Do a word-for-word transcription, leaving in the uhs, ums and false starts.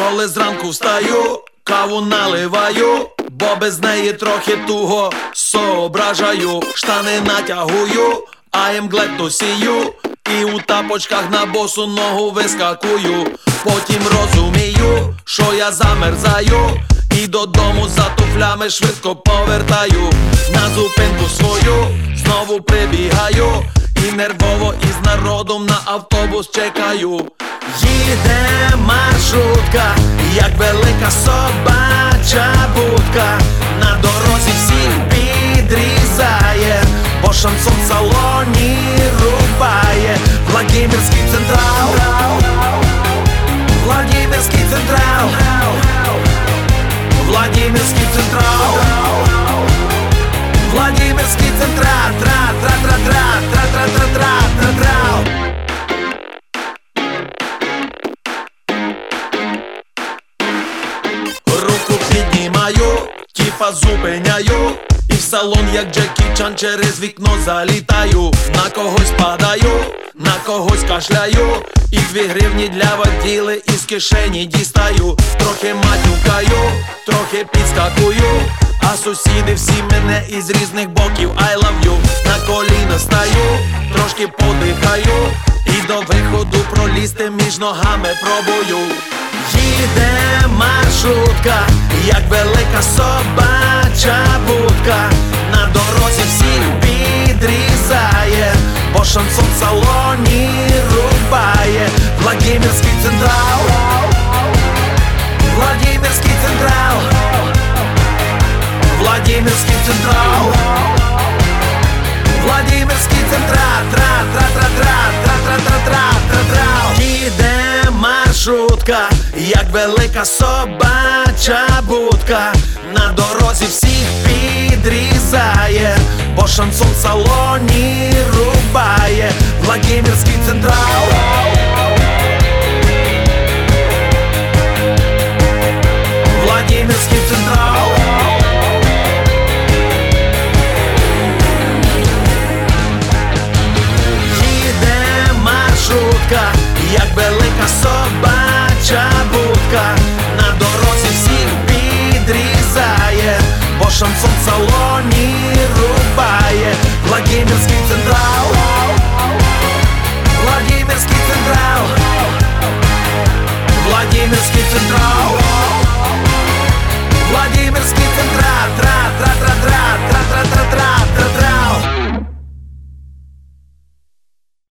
Коли зранку встаю, каву наливаю, бо без неї трохи туго соображаю. Штани натягую, а емглету сію, і у тапочках на босу ногу вискакую. Потім розумію, що я замерзаю, і додому за туфлями швидко повертаю. На зупинку свою знову прибігаю, і нервово із народом на автобус чекаю. Їде маршрутка, як велика собача будка. На дорозі всіх підрізає, бо шансон в салоні рубає. Владимирський централ, Владимирський централ, Владимирський централ, Владимирський централ, тра-тра-тра-тра-тра-тра-тра-тра-тра. Руку піднімаю, тіпа зупиняю, і в салон, як Джекі Чан, через вікно залітаю. На когось падаю, на когось кашляю, і дві гривні для воділи із кишені дістаю. Трохи матюкаю, трохи підскакую, а сусіди всі мене із різних боків I love you. На коліна стаю, трошки подихаю, і до виходу пролізти між ногами пробую. Їде маршрутка, як велика собача будка. На дорозі всіх підрізає, бо шансон в салоні рубає. Владимирський централ, Владимирський централ, Владимирський централ, Владимирський централ, тра-тра-тра-тра-тра-тра-тра-тра-тра. Їде маршрутка, як велика собача будка. На дорозі всіх підрізає, бо шансон в салоні рубає. Владимирський централ, Владимирський централ. Їде маршрутка, як велика собача будка. На дорозі всіх підрізає, бо шансон в салоні